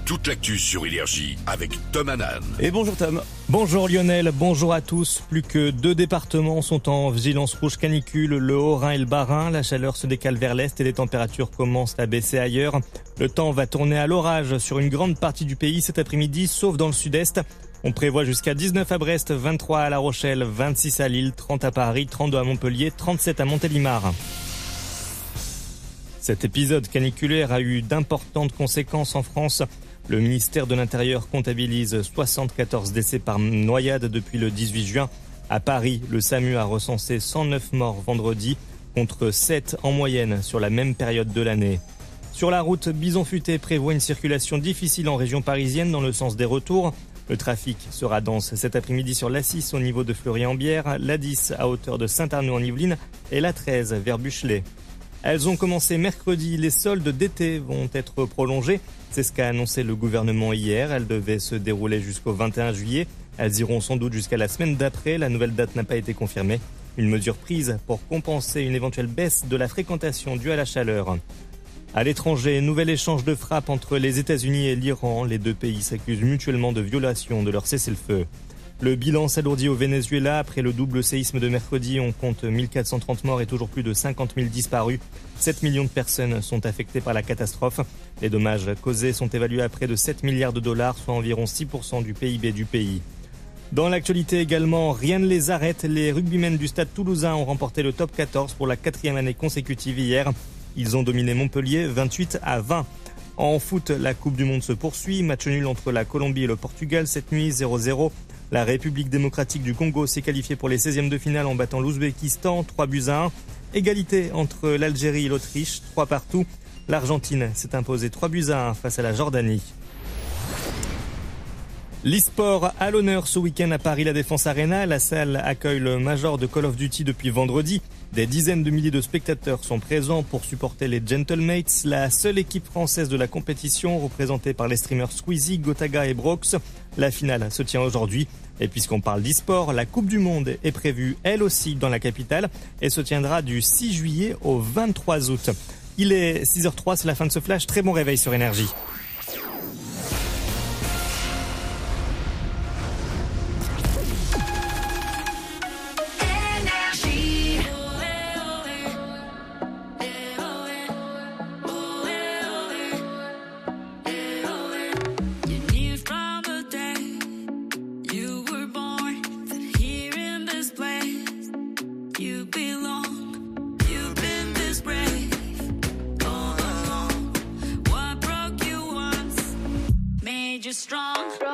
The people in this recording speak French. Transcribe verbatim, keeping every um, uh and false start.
toute l'actu sur Énergie avec Tom Hanan. Et bonjour Tom. Bonjour Lionel, bonjour à tous. Plus que deux départements sont en vigilance rouge canicule, le Haut-Rhin et le Bas-Rhin. La chaleur se décale vers l'est et les températures commencent à baisser ailleurs. Le temps va tourner à l'orage sur une grande partie du pays cet après-midi, sauf dans le sud-est. On prévoit jusqu'à dix-neuf à Brest, vingt-trois à La Rochelle, vingt-six à Lille, trente à Paris, trente-deux à Montpellier, trente-sept à Montélimar. Cet épisode caniculaire a eu d'importantes conséquences en France. Le ministère de l'Intérieur comptabilise soixante-quatorze décès par noyade depuis le dix-huit juin. À Paris, le SAMU a recensé cent neuf morts vendredi, contre sept en moyenne sur la même période de l'année. Sur la route, Bison Futé prévoit une circulation difficile en région parisienne dans le sens des retours. Le trafic sera dense cet après-midi sur l'A six au niveau de Fleury-en-Bière, l'A dix à hauteur de Saint-Arnaud-en-Yvelines et l'A treize vers Buchelet. Elles ont commencé mercredi. Les soldes d'été vont être prolongés. C'est ce qu'a annoncé le gouvernement hier. Elles devaient se dérouler jusqu'au vingt et un juillet. Elles iront sans doute jusqu'à la semaine d'après. La nouvelle date n'a pas été confirmée. Une mesure prise pour compenser une éventuelle baisse de la fréquentation due à la chaleur. À l'étranger, nouvel échange de frappes entre les États-Unis et l'Iran. Les deux pays s'accusent mutuellement de violation de leur cessez-le-feu. Le bilan s'alourdit au Venezuela. Après le double séisme de mercredi, on compte mille quatre cent trente morts et toujours plus de cinquante mille disparus. sept millions de personnes sont affectées par la catastrophe. Les dommages causés sont évalués à près de sept milliards de dollars, soit environ six pour cent du P I B du pays. Dans l'actualité également, rien ne les arrête. Les rugbymen du Stade Toulousain ont remporté le top quatorze pour la quatrième année consécutive hier. Ils ont dominé Montpellier vingt-huit à vingt. En foot, la Coupe du Monde se poursuit. Match nul entre la Colombie et le Portugal cette nuit, zéro zéro. La République démocratique du Congo s'est qualifiée pour les seizièmes de finale en battant l'Ouzbékistan, trois buts à un. Égalité entre l'Algérie et l'Autriche, trois partout. L'Argentine s'est imposée trois buts à un face à la Jordanie. L'e-sport à l'honneur ce week-end à Paris La Défense Arena. La salle accueille le Major de Call of Duty depuis vendredi. Des dizaines de milliers de spectateurs sont présents pour supporter les Gentlemates, la seule équipe française de la compétition représentée par les streamers Squeezie, Gotaga et Brox. La finale se tient aujourd'hui. Et puisqu'on parle d'e-sport, la Coupe du Monde est prévue elle aussi dans la capitale et se tiendra du six juillet au vingt-trois août. Il est six heures zéro trois, c'est la fin de ce flash. Très bon réveil sur Énergie. Strong.